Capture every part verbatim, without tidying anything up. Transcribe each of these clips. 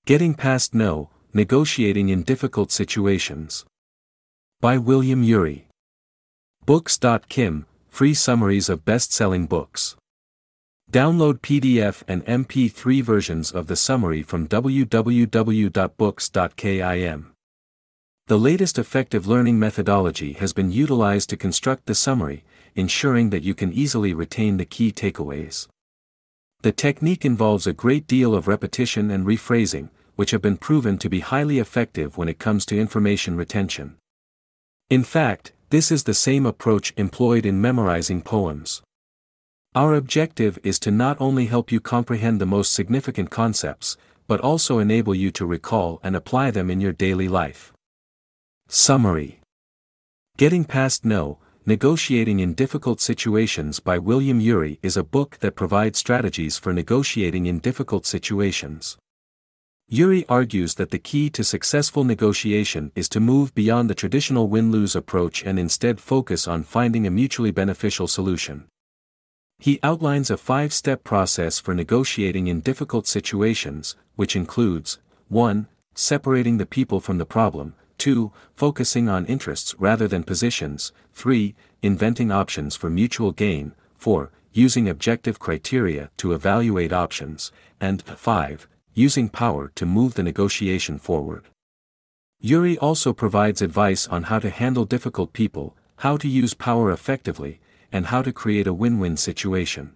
Getting Past No, Negotiating in Difficult Situations. By William Ury. Books dot kim, free summaries of best-selling books. Download P D F and M P three versions of the summary from w w w dot books dot kim. The latest effective learning methodology has been utilized to construct the summary, ensuring that you can easily retain the key takeaways. The technique involves a great deal of repetition and rephrasing, which have been proven to be highly effective when it comes to information retention. In fact, this is the same approach employed in memorizing poems. Our objective is to not only help you comprehend the most significant concepts, but also enable you to recall and apply them in your daily life. Summary. Getting Past No, Negotiating in Difficult Situations by William Ury is a book that provides strategies for negotiating in difficult situations. Ury argues that the key to successful negotiation is to move beyond the traditional win-lose approach and instead focus on finding a mutually beneficial solution. He outlines a five-step process for negotiating in difficult situations, which includes one Separating the people from the problem, two Focusing on interests rather than positions, three Inventing options for mutual gain, four Using objective criteria to evaluate options, and five Using power to move the negotiation forward. Ury also provides advice on how to handle difficult people, how to use power effectively, and how to create a win-win situation.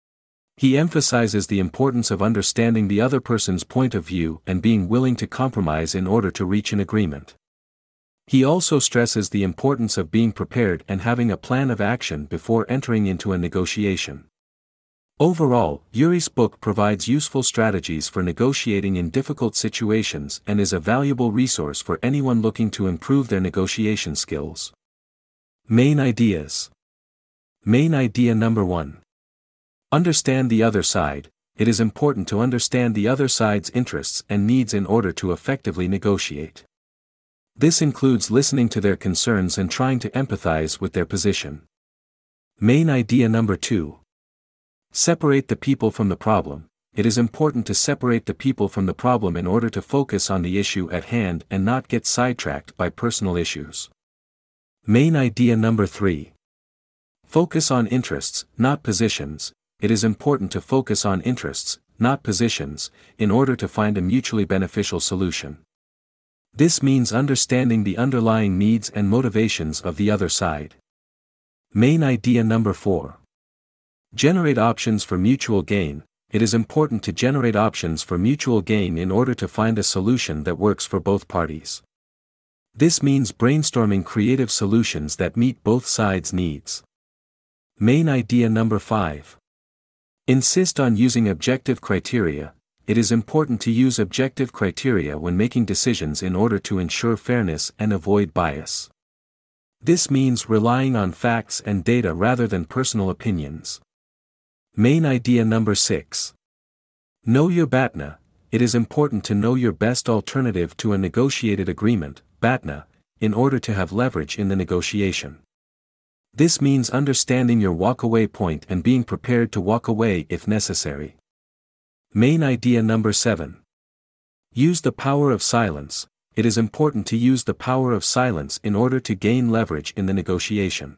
He emphasizes the importance of understanding the other person's point of view and being willing to compromise in order to reach an agreement. He also stresses the importance of being prepared and having a plan of action before entering into a negotiation. Overall, Ury's book provides useful strategies for negotiating in difficult situations and is a valuable resource for anyone looking to improve their negotiation skills. Main ideas. Main idea number one. Understand the other side. It is important to understand the other side's interests and needs in order to effectively negotiate. This includes listening to their concerns and trying to empathize with their position. Main idea number two. Separate the people from the problem. It is important to separate the people from the problem in order to focus on the issue at hand and not get sidetracked by personal issues. Main idea number three. Focus on interests, not positions. It is important to focus on interests, not positions, in order to find a mutually beneficial solution. This means understanding the underlying needs and motivations of the other side. Main idea number four. Generate options for mutual gain. It is important to generate options for mutual gain in order to find a solution that works for both parties. This means brainstorming creative solutions that meet both sides' needs. Main idea number five. Insist on using objective criteria. It is important to use objective criteria when making decisions in order to ensure fairness and avoid bias. This means relying on facts and data rather than personal opinions. Main idea number six. Know your B A T N A. It is important to know your best alternative to a negotiated agreement, B A T N A, in order to have leverage in the negotiation. This means understanding your walk-away point and being prepared to walk away if necessary. Main idea number seven. Use the power of silence. It is important to use the power of silence in order to gain leverage in the negotiation.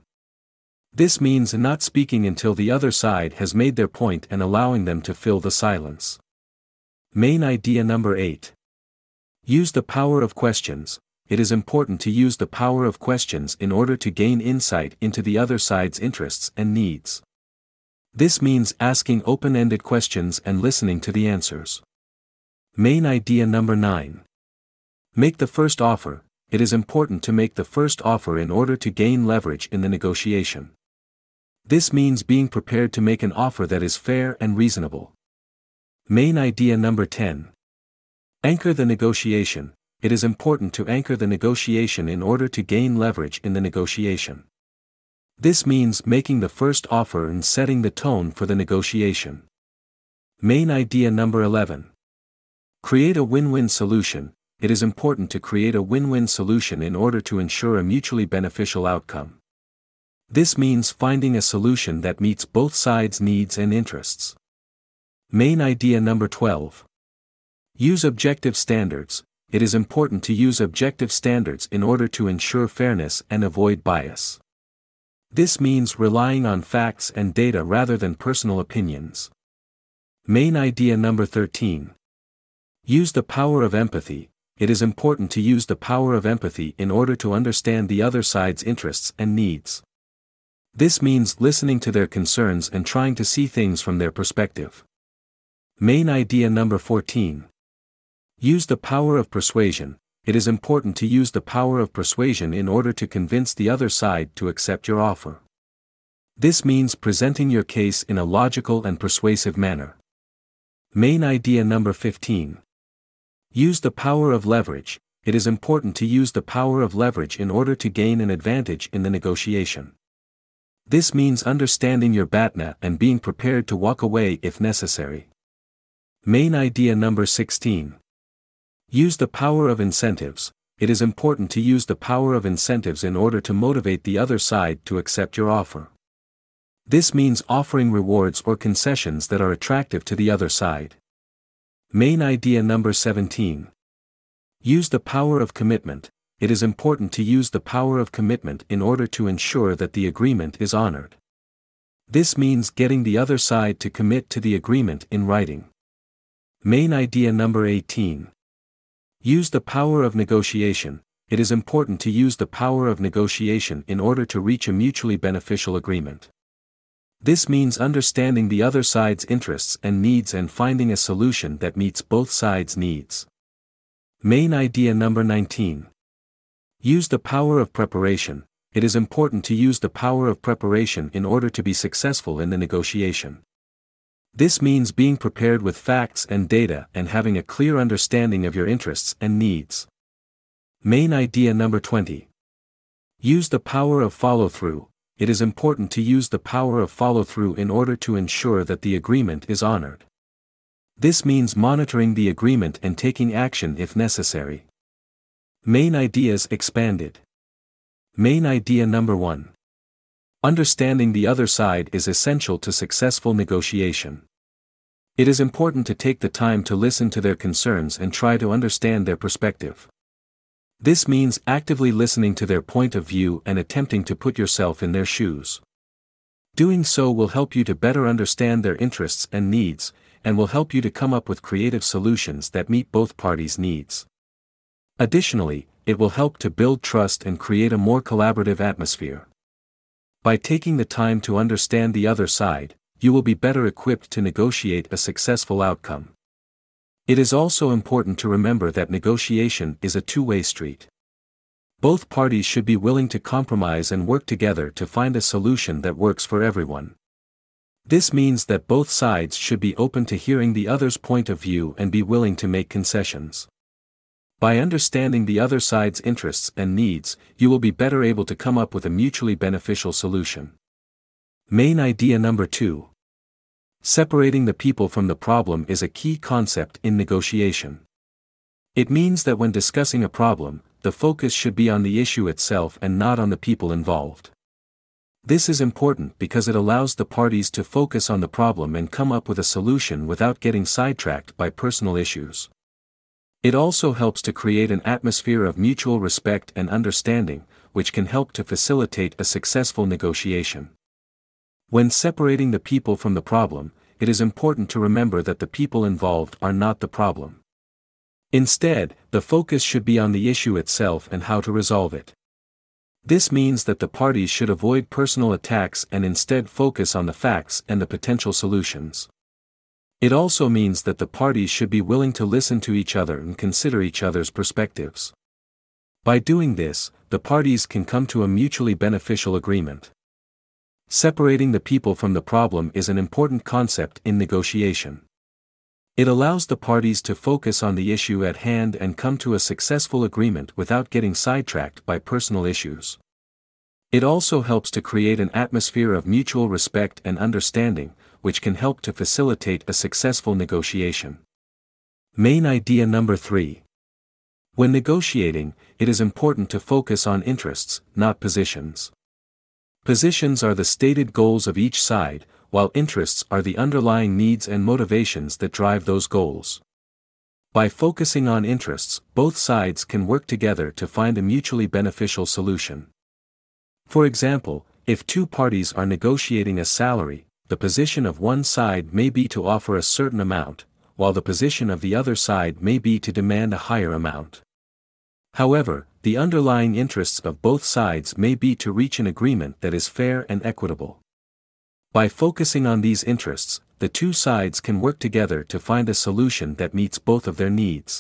This means not speaking until the other side has made their point and allowing them to fill the silence. Main idea number eight. Use the power of questions. It is important to use the power of questions in order to gain insight into the other side's interests and needs. This means asking open-ended questions and listening to the answers. Main idea number nine. Make the first offer. It is important to make the first offer in order to gain leverage in the negotiation. This means being prepared to make an offer that is fair and reasonable. Main idea number ten. Anchor the negotiation. It is important to anchor the negotiation in order to gain leverage in the negotiation. This means making the first offer and setting the tone for the negotiation. Main idea number eleven. Create a win-win solution. It is important to create a win-win solution in order to ensure a mutually beneficial outcome. This means finding a solution that meets both sides' needs and interests. Main idea number twelve. Use objective standards. It is important to use objective standards in order to ensure fairness and avoid bias. This means relying on facts and data rather than personal opinions. Main idea number thirteen. Use the power of empathy. It is important to use the power of empathy in order to understand the other side's interests and needs. This means listening to their concerns and trying to see things from their perspective. Main idea number fourteen. Use the power of persuasion. It is important to use the power of persuasion in order to convince the other side to accept your offer. This means presenting your case in a logical and persuasive manner. Main idea number fifteen. Use the power of leverage. It is important to use the power of leverage in order to gain an advantage in the negotiation. This means understanding your BATNA and being prepared to walk away if necessary. Main idea number sixteen. Use the power of incentives. It is important to use the power of incentives in order to motivate the other side to accept your offer. This means offering rewards or concessions that are attractive to the other side. Main idea number seventeen. Use the power of commitment. It is important to use the power of commitment in order to ensure that the agreement is honored. This means getting the other side to commit to the agreement in writing. Main idea number eighteen. Use the power of negotiation. It is important to use the power of negotiation in order to reach a mutually beneficial agreement. This means understanding the other side's interests and needs and finding a solution that meets both sides' needs. Main idea number nineteen. Use the power of preparation. It is important to use the power of preparation in order to be successful in the negotiation. This means being prepared with facts and data and having a clear understanding of your interests and needs. Main idea number twenty. Use the power of follow-through. It is important to use the power of follow-through in order to ensure that the agreement is honored. This means monitoring the agreement and taking action if necessary. Main ideas expanded. Main idea number one. Understanding the other side is essential to successful negotiation. It is important to take the time to listen to their concerns and try to understand their perspective. This means actively listening to their point of view and attempting to put yourself in their shoes. Doing so will help you to better understand their interests and needs, and will help you to come up with creative solutions that meet both parties' needs. Additionally, it will help to build trust and create a more collaborative atmosphere. By taking the time to understand the other side, you will be better equipped to negotiate a successful outcome. It is also important to remember that negotiation is a two-way street. Both parties should be willing to compromise and work together to find a solution that works for everyone. This means that both sides should be open to hearing the other's point of view and be willing to make concessions. By understanding the other side's interests and needs, you will be better able to come up with a mutually beneficial solution. Main idea number two. Separating the people from the problem is a key concept in negotiation. It means that when discussing a problem, the focus should be on the issue itself and not on the people involved. This is important because it allows the parties to focus on the problem and come up with a solution without getting sidetracked by personal issues. It also helps to create an atmosphere of mutual respect and understanding, which can help to facilitate a successful negotiation. When separating the people from the problem, it is important to remember that the people involved are not the problem. Instead, the focus should be on the issue itself and how to resolve it. This means that the parties should avoid personal attacks and instead focus on the facts and the potential solutions. It also means that the parties should be willing to listen to each other and consider each other's perspectives. By doing this, the parties can come to a mutually beneficial agreement. Separating the people from the problem is an important concept in negotiation. It allows the parties to focus on the issue at hand and come to a successful agreement without getting sidetracked by personal issues. It also helps to create an atmosphere of mutual respect and understanding, which can help to facilitate a successful negotiation. Main idea number three. When negotiating, it is important to focus on interests, not positions. Positions are the stated goals of each side, while interests are the underlying needs and motivations that drive those goals. By focusing on interests, both sides can work together to find a mutually beneficial solution. For example, if two parties are negotiating a salary, the position of one side may be to offer a certain amount, while the position of the other side may be to demand a higher amount. However, the underlying interests of both sides may be to reach an agreement that is fair and equitable. By focusing on these interests, the two sides can work together to find a solution that meets both of their needs.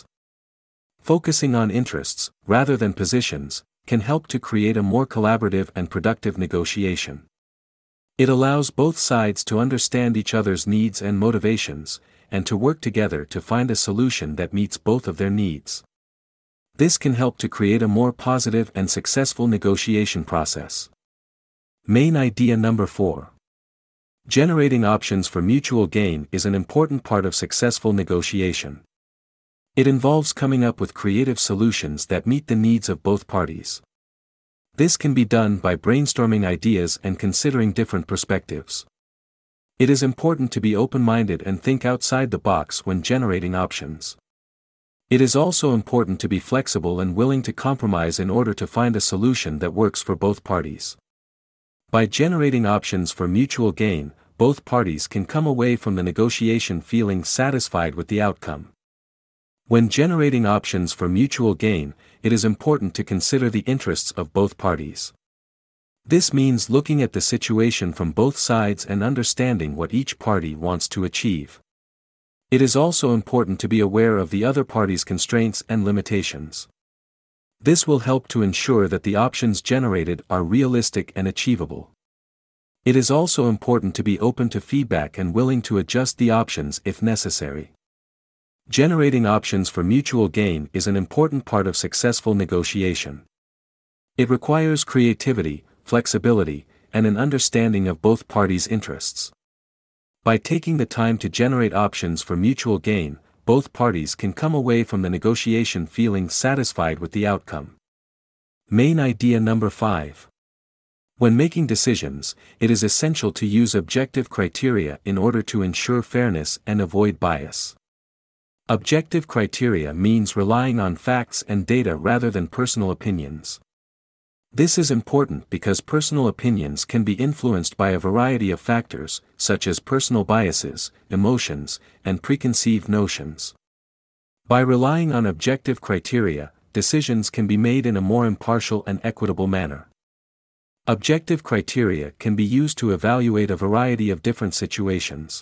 Focusing on interests, rather than positions, can help to create a more collaborative and productive negotiation. It allows both sides to understand each other's needs and motivations, and to work together to find a solution that meets both of their needs. This can help to create a more positive and successful negotiation process. Main idea number four. Generating options for mutual gain is an important part of successful negotiation. It involves coming up with creative solutions that meet the needs of both parties. This can be done by brainstorming ideas and considering different perspectives. It is important to be open-minded and think outside the box when generating options. It is also important to be flexible and willing to compromise in order to find a solution that works for both parties. By generating options for mutual gain, both parties can come away from the negotiation feeling satisfied with the outcome. When generating options for mutual gain, it is important to consider the interests of both parties. This means looking at the situation from both sides and understanding what each party wants to achieve. It is also important to be aware of the other party's constraints and limitations. This will help to ensure that the options generated are realistic and achievable. It is also important to be open to feedback and willing to adjust the options if necessary. Generating options for mutual gain is an important part of successful negotiation. It requires creativity, flexibility, and an understanding of both parties' interests. By taking the time to generate options for mutual gain, both parties can come away from the negotiation feeling satisfied with the outcome. Main idea number five. When making decisions, it is essential to use objective criteria in order to ensure fairness and avoid bias. Objective criteria means relying on facts and data rather than personal opinions. This is important because personal opinions can be influenced by a variety of factors, such as personal biases, emotions, and preconceived notions. By relying on objective criteria, decisions can be made in a more impartial and equitable manner. Objective criteria can be used to evaluate a variety of different situations.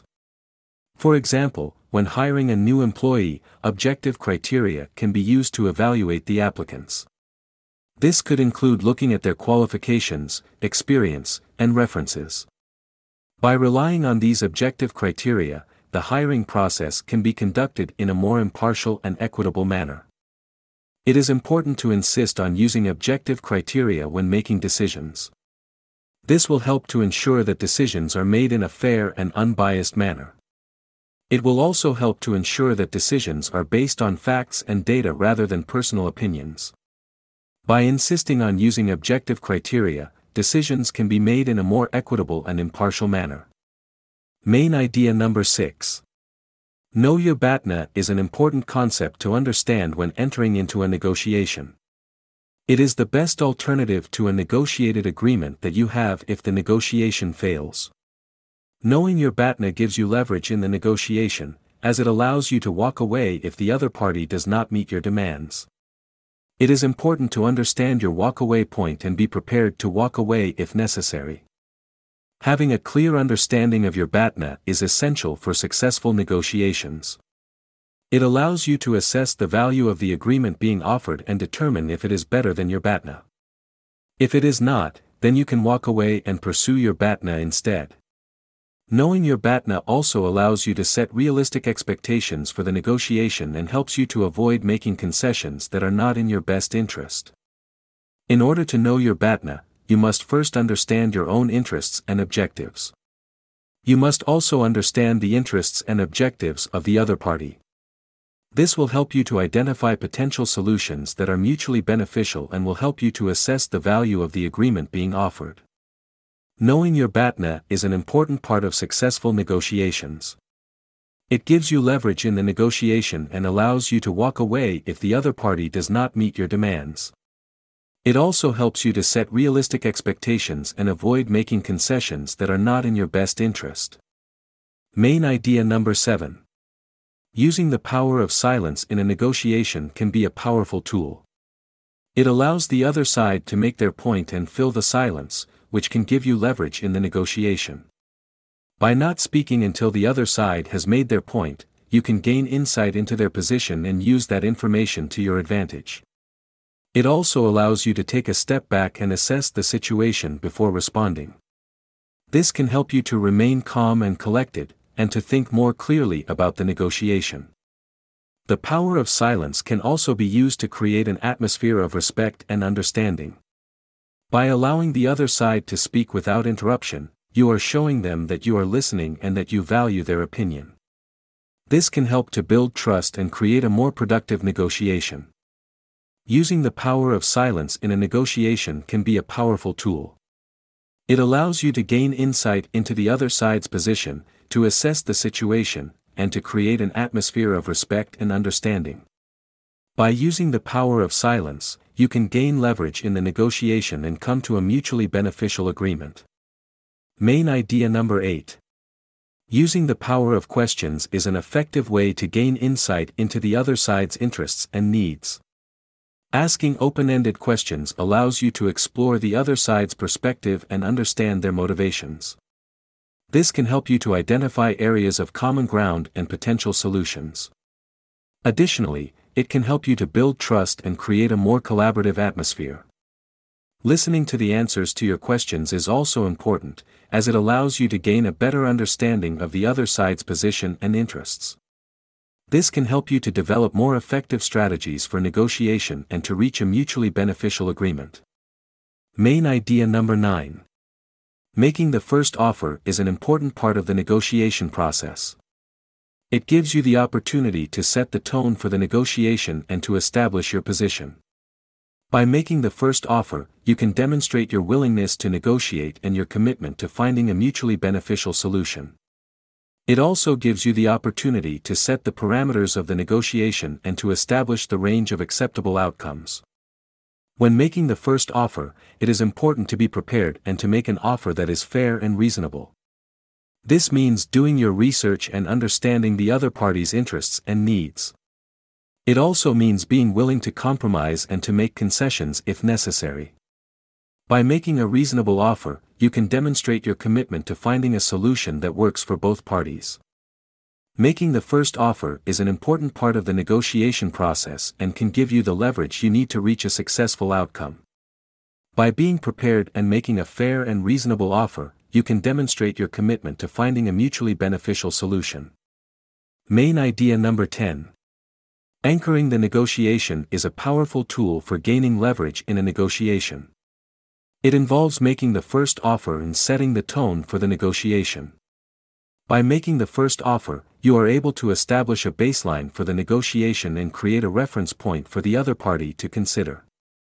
For example, when hiring a new employee, objective criteria can be used to evaluate the applicants. This could include looking at their qualifications, experience, and references. By relying on these objective criteria, the hiring process can be conducted in a more impartial and equitable manner. It is important to insist on using objective criteria when making decisions. This will help to ensure that decisions are made in a fair and unbiased manner. It will also help to ensure that decisions are based on facts and data rather than personal opinions. By insisting on using objective criteria, decisions can be made in a more equitable and impartial manner. Main idea number six. Know your BATNA is an important concept to understand when entering into a negotiation. It is the best alternative to a negotiated agreement that you have if the negotiation fails. Knowing your BATNA gives you leverage in the negotiation, as it allows you to walk away if the other party does not meet your demands. It is important to understand your walk-away point and be prepared to walk away if necessary. Having a clear understanding of your BATNA is essential for successful negotiations. It allows you to assess the value of the agreement being offered and determine if it is better than your BATNA. If it is not, then you can walk away and pursue your BATNA instead. Knowing your BATNA also allows you to set realistic expectations for the negotiation and helps you to avoid making concessions that are not in your best interest. In order to know your BATNA, you must first understand your own interests and objectives. You must also understand the interests and objectives of the other party. This will help you to identify potential solutions that are mutually beneficial and will help you to assess the value of the agreement being offered. Knowing your BATNA is an important part of successful negotiations. It gives you leverage in the negotiation and allows you to walk away if the other party does not meet your demands. It also helps you to set realistic expectations and avoid making concessions that are not in your best interest. Main idea number seven. Using the power of silence in a negotiation can be a powerful tool. It allows the other side to make their point and fill the silence, which can give you leverage in the negotiation. By not speaking until the other side has made their point, you can gain insight into their position and use that information to your advantage. It also allows you to take a step back and assess the situation before responding. This can help you to remain calm and collected, and to think more clearly about the negotiation. The power of silence can also be used to create an atmosphere of respect and understanding. By allowing the other side to speak without interruption, you are showing them that you are listening and that you value their opinion. This can help to build trust and create a more productive negotiation. Using the power of silence in a negotiation can be a powerful tool. It allows you to gain insight into the other side's position, to assess the situation, and to create an atmosphere of respect and understanding. By using the power of silence, you can gain leverage in the negotiation and come to a mutually beneficial agreement. Main idea number eight. Using the power of questions is an effective way to gain insight into the other side's interests and needs. Asking open-ended questions allows you to explore the other side's perspective and understand their motivations. This can help you to identify areas of common ground and potential solutions. Additionally, it can help you to build trust and create a more collaborative atmosphere. Listening to the answers to your questions is also important, as it allows you to gain a better understanding of the other side's position and interests. This can help you to develop more effective strategies for negotiation and to reach a mutually beneficial agreement. Main idea number nine. Making the first offer is an important part of the negotiation process. It gives you the opportunity to set the tone for the negotiation and to establish your position. By making the first offer, you can demonstrate your willingness to negotiate and your commitment to finding a mutually beneficial solution. It also gives you the opportunity to set the parameters of the negotiation and to establish the range of acceptable outcomes. When making the first offer, it is important to be prepared and to make an offer that is fair and reasonable. This means doing your research and understanding the other party's interests and needs. It also means being willing to compromise and to make concessions if necessary. By making a reasonable offer, you can demonstrate your commitment to finding a solution that works for both parties. Making the first offer is an important part of the negotiation process and can give you the leverage you need to reach a successful outcome. By being prepared and making a fair and reasonable offer, you can demonstrate your commitment to finding a mutually beneficial solution. Main idea number ten. Anchoring the negotiation is a powerful tool for gaining leverage in a negotiation. It involves making the first offer and setting the tone for the negotiation. By making the first offer, you are able to establish a baseline for the negotiation and create a reference point for the other party to consider.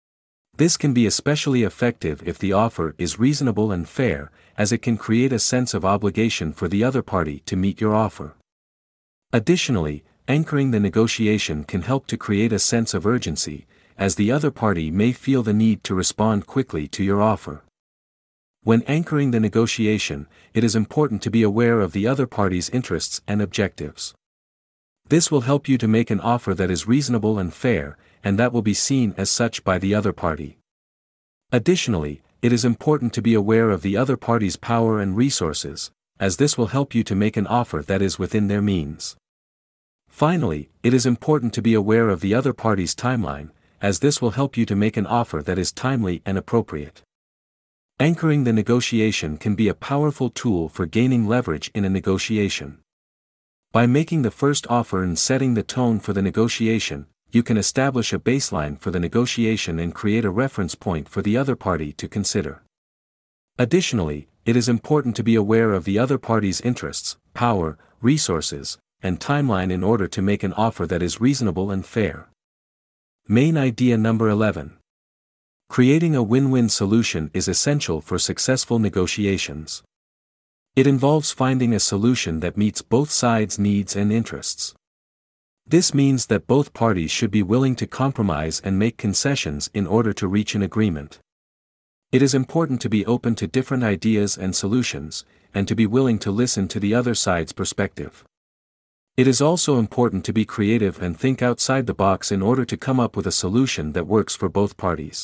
This can be especially effective if the offer is reasonable and fair, as it can create a sense of obligation for the other party to meet your offer. Additionally, anchoring the negotiation can help to create a sense of urgency, as the other party may feel the need to respond quickly to your offer. When anchoring the negotiation, it is important to be aware of the other party's interests and objectives. This will help you to make an offer that is reasonable and fair, and that will be seen as such by the other party. Additionally, it is important to be aware of the other party's power and resources, as this will help you to make an offer that is within their means. Finally, it is important to be aware of the other party's timeline, as this will help you to make an offer that is timely and appropriate. Anchoring the negotiation can be a powerful tool for gaining leverage in a negotiation. By making the first offer and setting the tone for the negotiation, you can establish a baseline for the negotiation and create a reference point for the other party to consider. Additionally, it is important to be aware of the other party's interests, power, resources, and timeline in order to make an offer that is reasonable and fair. Main idea number eleven. Creating a win-win solution is essential for successful negotiations. It involves finding a solution that meets both sides' needs and interests. This means that both parties should be willing to compromise and make concessions in order to reach an agreement. It is important to be open to different ideas and solutions, and to be willing to listen to the other side's perspective. It is also important to be creative and think outside the box in order to come up with a solution that works for both parties.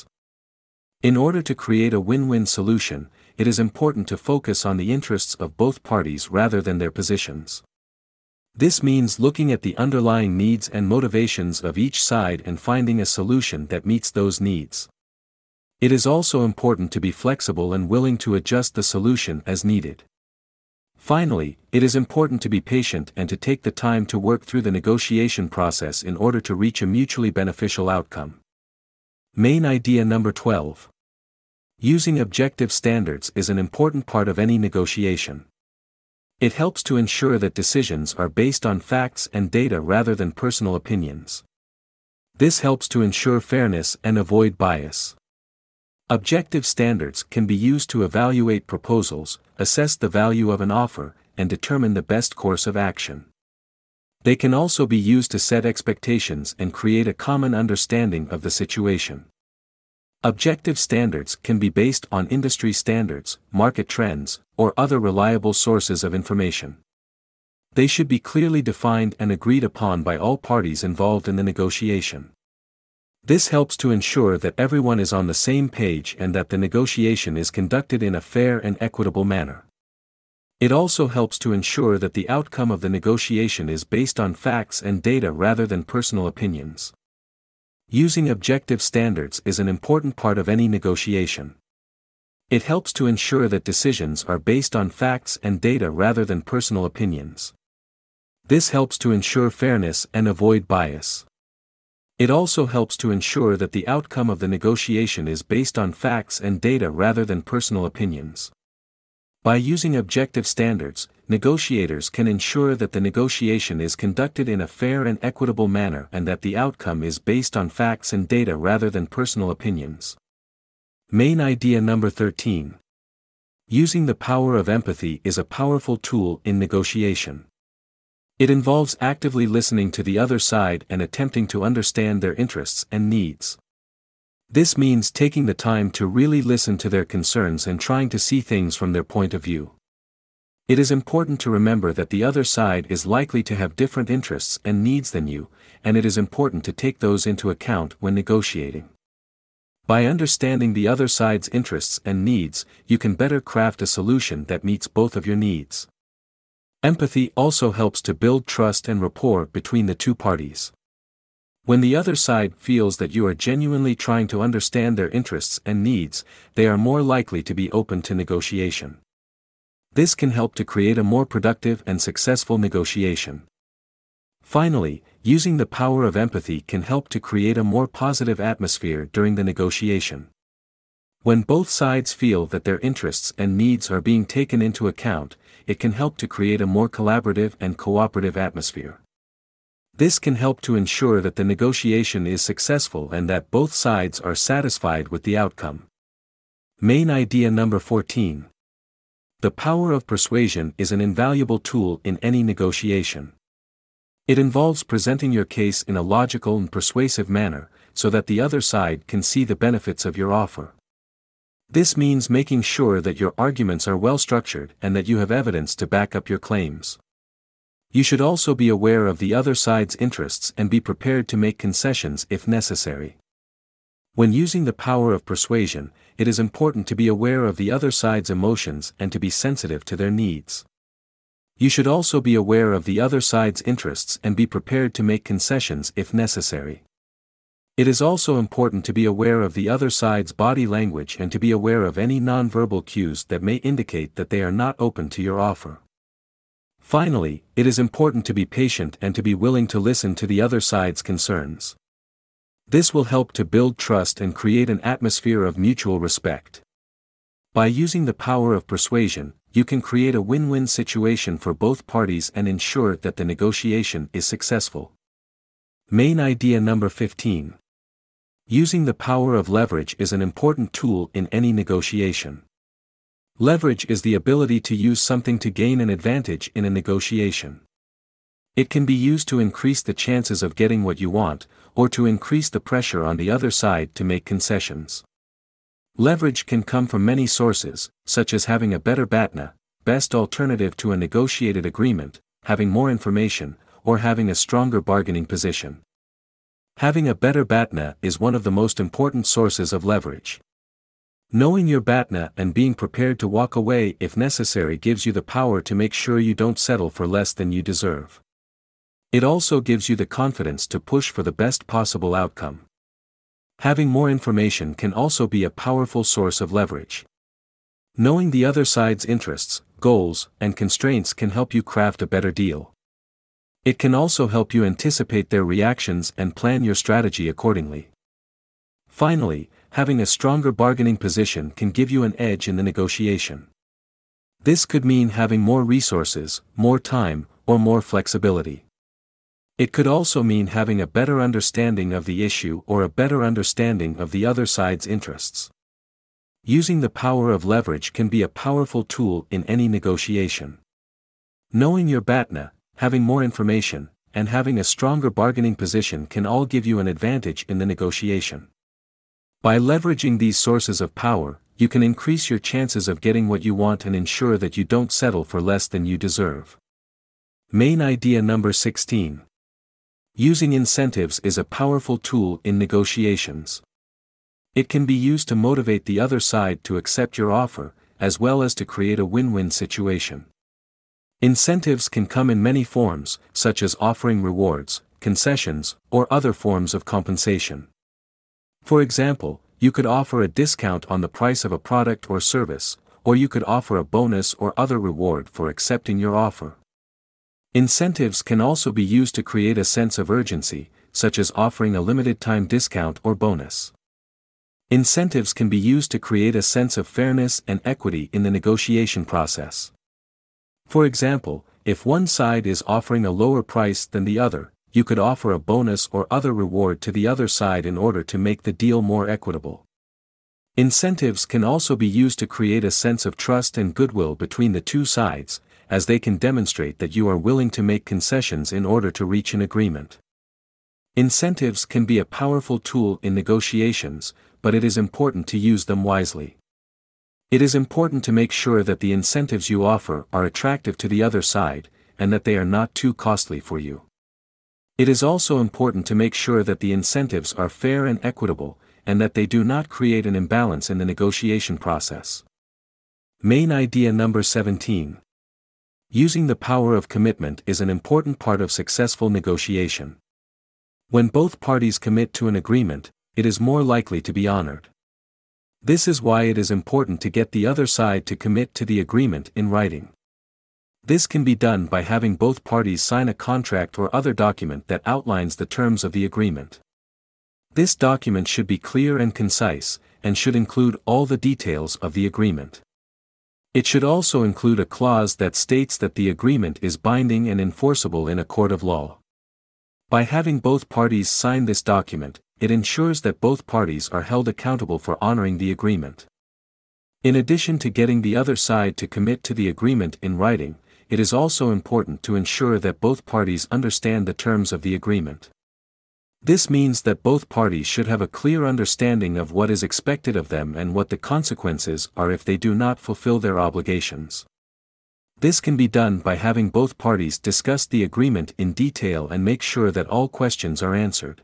In order to create a win-win solution, it is important to focus on the interests of both parties rather than their positions. This means looking at the underlying needs and motivations of each side and finding a solution that meets those needs. It is also important to be flexible and willing to adjust the solution as needed. Finally, it is important to be patient and to take the time to work through the negotiation process in order to reach a mutually beneficial outcome. Main idea number twelve. Using objective standards is an important part of any negotiation. It helps to ensure that decisions are based on facts and data rather than personal opinions. This helps to ensure fairness and avoid bias. Objective standards can be used to evaluate proposals, assess the value of an offer, and determine the best course of action. They can also be used to set expectations and create a common understanding of the situation. Objective standards can be based on industry standards, market trends, or other reliable sources of information. They should be clearly defined and agreed upon by all parties involved in the negotiation. This helps to ensure that everyone is on the same page and that the negotiation is conducted in a fair and equitable manner. It also helps to ensure that the outcome of the negotiation is based on facts and data rather than personal opinions. Using objective standards is an important part of any negotiation. It helps to ensure that decisions are based on facts and data rather than personal opinions. This helps to ensure fairness and avoid bias. It also helps to ensure that the outcome of the negotiation is based on facts and data rather than personal opinions. By using objective standards, negotiators can ensure that the negotiation is conducted in a fair and equitable manner and that the outcome is based on facts and data rather than personal opinions. Main idea number thirteen. Using the power of empathy is a powerful tool in negotiation. It involves actively listening to the other side and attempting to understand their interests and needs. This means taking the time to really listen to their concerns and trying to see things from their point of view. It is important to remember that the other side is likely to have different interests and needs than you, and it is important to take those into account when negotiating. By understanding the other side's interests and needs, you can better craft a solution that meets both of your needs. Empathy also helps to build trust and rapport between the two parties. When the other side feels that you are genuinely trying to understand their interests and needs, they are more likely to be open to negotiation. This can help to create a more productive and successful negotiation. Finally, using the power of empathy can help to create a more positive atmosphere during the negotiation. When both sides feel that their interests and needs are being taken into account, it can help to create a more collaborative and cooperative atmosphere. This can help to ensure that the negotiation is successful and that both sides are satisfied with the outcome. Main idea number fourteen. The power of persuasion is an invaluable tool in any negotiation. It involves presenting your case in a logical and persuasive manner, so that the other side can see the benefits of your offer. This means making sure that your arguments are well structured and that you have evidence to back up your claims. You should also be aware of the other side's interests and be prepared to make concessions if necessary. When using the power of persuasion, it is important to be aware of the other side's emotions and to be sensitive to their needs. You should also be aware of the other side's interests and be prepared to make concessions if necessary. It is also important to be aware of the other side's body language and to be aware of any nonverbal cues that may indicate that they are not open to your offer. Finally, it is important to be patient and to be willing to listen to the other side's concerns. This will help to build trust and create an atmosphere of mutual respect. By using the power of persuasion, you can create a win-win situation for both parties and ensure that the negotiation is successful. Main idea number fifteen. Using the power of leverage is an important tool in any negotiation. Leverage is the ability to use something to gain an advantage in a negotiation. It can be used to increase the chances of getting what you want, or to increase the pressure on the other side to make concessions. Leverage can come from many sources, such as having a better B A T N A, best alternative to a negotiated agreement, having more information, or having a stronger bargaining position. Having a better B A T N A is one of the most important sources of leverage. Knowing your B A T N A and being prepared to walk away if necessary gives you the power to make sure you don't settle for less than you deserve. It also gives you the confidence to push for the best possible outcome. Having more information can also be a powerful source of leverage. Knowing the other side's interests, goals, and constraints can help you craft a better deal. It can also help you anticipate their reactions and plan your strategy accordingly. Finally, having a stronger bargaining position can give you an edge in the negotiation. This could mean having more resources, more time, or more flexibility. It could also mean having a better understanding of the issue or a better understanding of the other side's interests. Using the power of leverage can be a powerful tool in any negotiation. Knowing your B A T N A, having more information, and having a stronger bargaining position can all give you an advantage in the negotiation. By leveraging these sources of power, you can increase your chances of getting what you want and ensure that you don't settle for less than you deserve. Main idea number sixteen. Using incentives is a powerful tool in negotiations. It can be used to motivate the other side to accept your offer, as well as to create a win-win situation. Incentives can come in many forms, such as offering rewards, concessions, or other forms of compensation. For example, you could offer a discount on the price of a product or service, or you could offer a bonus or other reward for accepting your offer. Incentives can also be used to create a sense of urgency, such as offering a limited-time discount or bonus. Incentives can be used to create a sense of fairness and equity in the negotiation process. For example, if one side is offering a lower price than the other, you could offer a bonus or other reward to the other side in order to make the deal more equitable. Incentives can also be used to create a sense of trust and goodwill between the two sides, as they can demonstrate that you are willing to make concessions in order to reach an agreement. Incentives can be a powerful tool in negotiations, but it is important to use them wisely. It is important to make sure that the incentives you offer are attractive to the other side, and that they are not too costly for you. It is also important to make sure that the incentives are fair and equitable, and that they do not create an imbalance in the negotiation process. Main idea number seventeen. Using the power of commitment is an important part of successful negotiation. When both parties commit to an agreement, it is more likely to be honored. This is why it is important to get the other side to commit to the agreement in writing. This can be done by having both parties sign a contract or other document that outlines the terms of the agreement. This document should be clear and concise, and should include all the details of the agreement. It should also include a clause that states that the agreement is binding and enforceable in a court of law. By having both parties sign this document, it ensures that both parties are held accountable for honoring the agreement. In addition to getting the other side to commit to the agreement in writing, it is also important to ensure that both parties understand the terms of the agreement. This means that both parties should have a clear understanding of what is expected of them and what the consequences are if they do not fulfill their obligations. This can be done by having both parties discuss the agreement in detail and make sure that all questions are answered.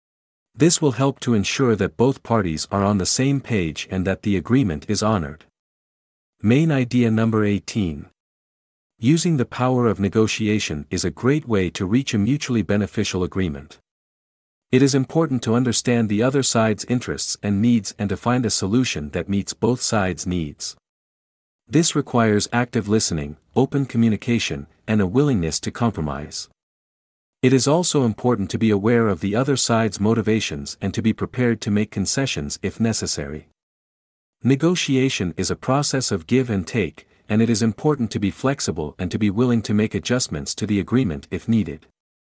This will help to ensure that both parties are on the same page and that the agreement is honored. Main idea number eighteen. Using the power of negotiation is a great way to reach a mutually beneficial agreement. It is important to understand the other side's interests and needs and to find a solution that meets both sides' needs. This requires active listening, open communication, and a willingness to compromise. It is also important to be aware of the other side's motivations and to be prepared to make concessions if necessary. Negotiation is a process of give and take, and it is important to be flexible and to be willing to make adjustments to the agreement if needed.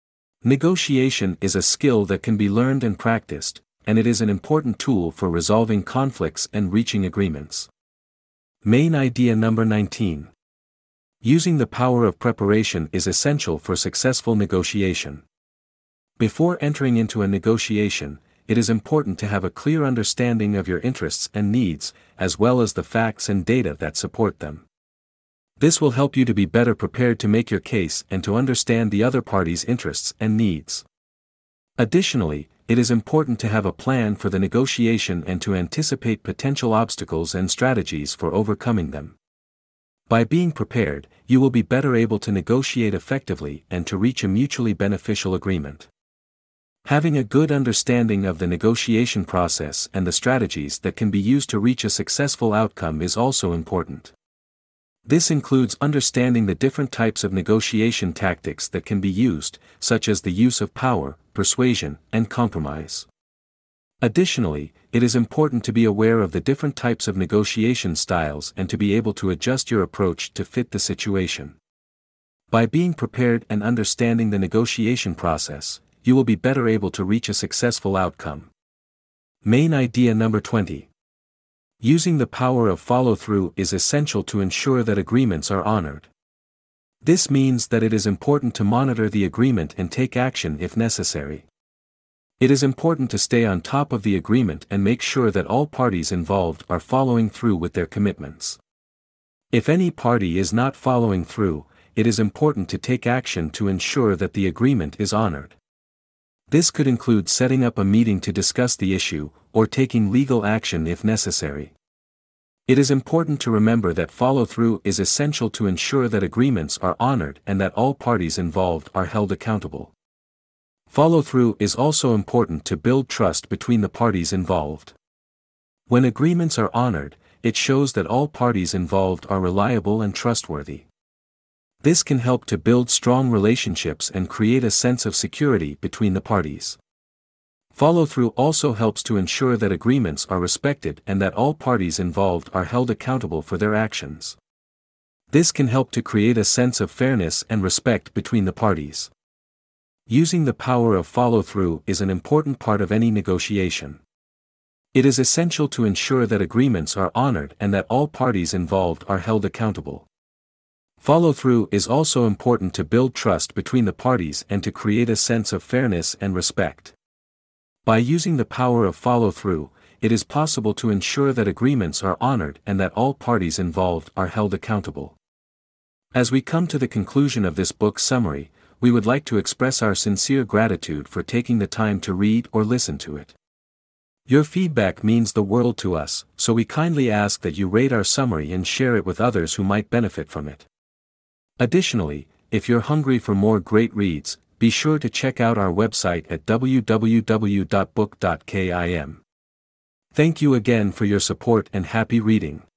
Negotiation is a skill that can be learned and practiced, and it is an important tool for resolving conflicts and reaching agreements. Main idea number nineteen. Using the power of preparation is essential for successful negotiation. Before entering into a negotiation, it is important to have a clear understanding of your interests and needs, as well as the facts and data that support them. This will help you to be better prepared to make your case and to understand the other party's interests and needs. Additionally, it is important to have a plan for the negotiation and to anticipate potential obstacles and strategies for overcoming them. By being prepared, you will be better able to negotiate effectively and to reach a mutually beneficial agreement. Having a good understanding of the negotiation process and the strategies that can be used to reach a successful outcome is also important. This includes understanding the different types of negotiation tactics that can be used, such as the use of power, persuasion, and compromise. Additionally, it is important to be aware of the different types of negotiation styles and to be able to adjust your approach to fit the situation. By being prepared and understanding the negotiation process, you will be better able to reach a successful outcome. Main idea number twenty. Using the power of follow-through is essential to ensure that agreements are honored. This means that it is important to monitor the agreement and take action if necessary. It is important to stay on top of the agreement and make sure that all parties involved are following through with their commitments. If any party is not following through, it is important to take action to ensure that the agreement is honored. This could include setting up a meeting to discuss the issue, or taking legal action if necessary. It is important to remember that follow-through is essential to ensure that agreements are honored and that all parties involved are held accountable. Follow-through is also important to build trust between the parties involved. When agreements are honored, it shows that all parties involved are reliable and trustworthy. This can help to build strong relationships and create a sense of security between the parties. Follow-through also helps to ensure that agreements are respected and that all parties involved are held accountable for their actions. This can help to create a sense of fairness and respect between the parties. Using the power of follow-through is an important part of any negotiation. It is essential to ensure that agreements are honored and that all parties involved are held accountable. Follow-through is also important to build trust between the parties and to create a sense of fairness and respect. By using the power of follow-through, it is possible to ensure that agreements are honored and that all parties involved are held accountable. As we come to the conclusion of this book summary, we would like to express our sincere gratitude for taking the time to read or listen to it. Your feedback means the world to us, so we kindly ask that you rate our summary and share it with others who might benefit from it. Additionally, if you're hungry for more great reads, be sure to check out our website at w w w dot book dot kim. Thank you again for your support and happy reading.